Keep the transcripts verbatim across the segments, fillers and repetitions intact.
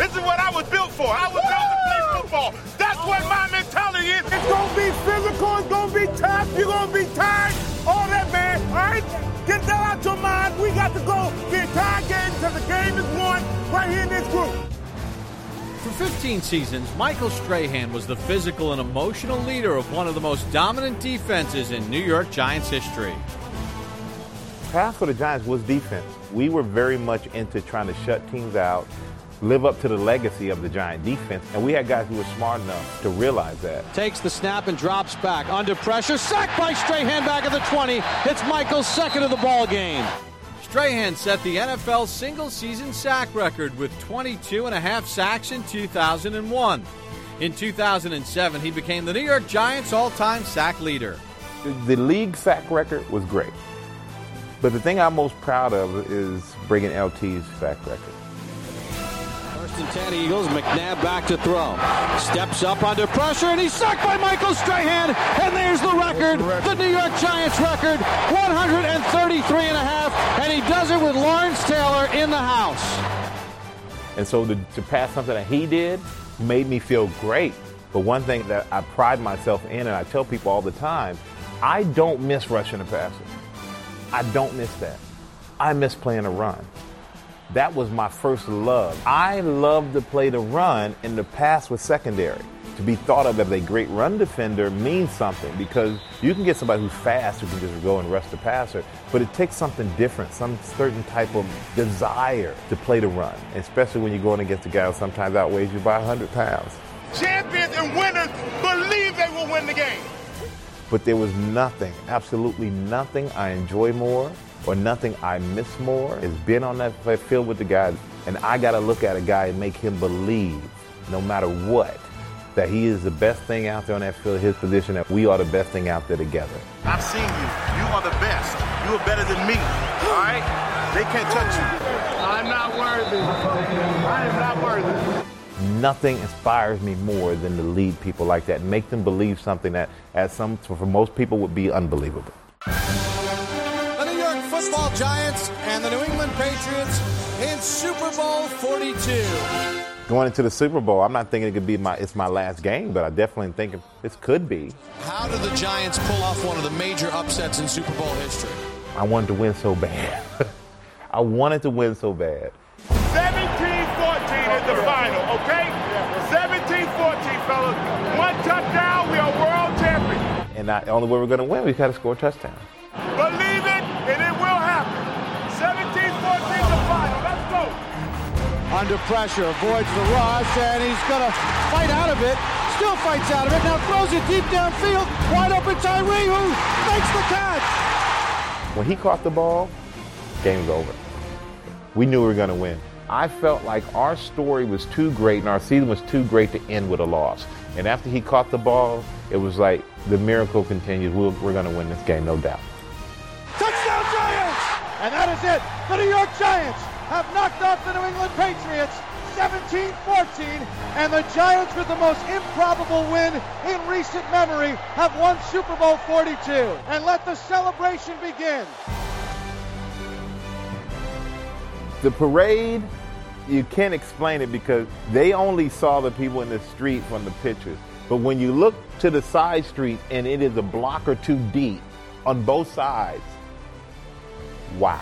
This is what I was built for. I was built to play football. That's what my mentality is. It's going to be physical. It's going to be tough. You're going to be tired. All that, man. All right? Get that out your mind. We got to go the entire game because the game is won right here in this group. For fifteen seasons, Michael Strahan was the physical and emotional leader of one of the most dominant defenses in New York Giants history. Pass for the Giants was defense. We were very much into trying to shut teams out, live up to the legacy of the Giant defense, and we had guys who were smart enough to realize that. Takes the snap and drops back. Under pressure, sacked by Strahan back at the twenty. It's Michael's second of the ball game. Strahan set the N F L single-season sack record with twenty-two and a half sacks in two thousand one. In two thousand seven, he became the New York Giants' all-time sack leader. The league sack record was great, but the thing I'm most proud of is bringing L T's sack record. First and ten Eagles, McNabb back to throw. Steps up under pressure, and he's sacked by Michael Strahan. And there's the record, the New York Giants record, one thirty-three and a half, and he does it with Lawrence Taylor in the house. And so to, to pass something that he did made me feel great. But one thing that I pride myself in, and I tell people all the time, I don't miss rushing the passer. I don't miss that. I miss playing a run. That was my first love. I love to play the run, and the pass was secondary. To be thought of as a great run defender means something, because you can get somebody who's fast who can just go and rush the passer, but it takes something different, some certain type of desire to play the run, especially when you're going against a guy who sometimes outweighs you by one hundred pounds. Champions and winners believe they will win the game. But there was nothing, absolutely nothing I enjoy more or nothing I miss more is being on that field with the guys. And I got to look at a guy and make him believe, no matter what, that he is the best thing out there on that field, his position, that we are the best thing out there together. I've seen you. You are the best. You are better than me. All right? They can't touch you. I'm not worthy. I am not worthy. Nothing inspires me more than to lead people like that and make them believe something that, as some for most people, would be unbelievable. The New York Football Giants and the New England Patriots in Super Bowl forty-two. Going into the Super Bowl, I'm not thinking it could be my it's my last game, but I definitely think this could be. How did the Giants pull off one of the major upsets in Super Bowl history? I wanted to win so bad. I wanted to win so bad. seventeen fourteen is the final, okay? seventeen fourteen, fellas. One touchdown, we are world champions. And I, the only way we're going to win, we've got to score a touchdown. Believe it, and it will happen. seventeen fourteen, the final. Let's go. Under pressure, avoids the rush, and he's going to fight out of it. Still fights out of it. Now throws it deep downfield. Wide open Tyree, who makes the catch. When he caught the ball, game's over. We knew we were going to win. I felt like our story was too great and our season was too great to end with a loss. And after he caught the ball, it was like the miracle continues. We'll, we're going to win this game, no doubt. Touchdown Giants! And that is it. The New York Giants have knocked off the New England Patriots seventeen fourteen, and the Giants, with the most improbable win in recent memory, have won Super Bowl forty-two. And let the celebration begin. The parade, you can't explain it because they only saw the people in the street from the pictures. But when you look to the side streets and it is a block or two deep on both sides, wow.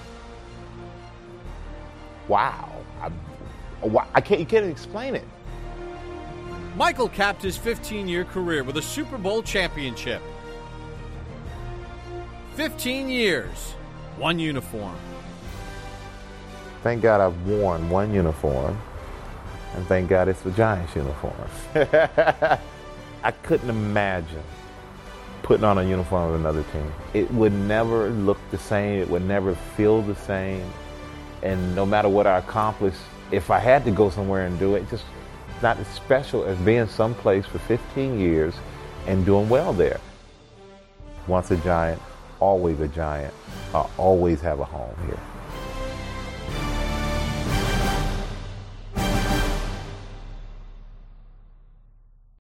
Wow. I, I can't, you can't explain it. Michael capped his fifteen-year career with a Super Bowl championship. fifteen years, one uniform. Thank God I've worn one uniform, and thank God it's the Giants uniform. I couldn't imagine putting on a uniform of another team. It would never look the same. It would never feel the same. And no matter what I accomplished, if I had to go somewhere and do it, just not as special as being someplace for fifteen years and doing well there. Once a Giant, always a Giant. I always have a home here.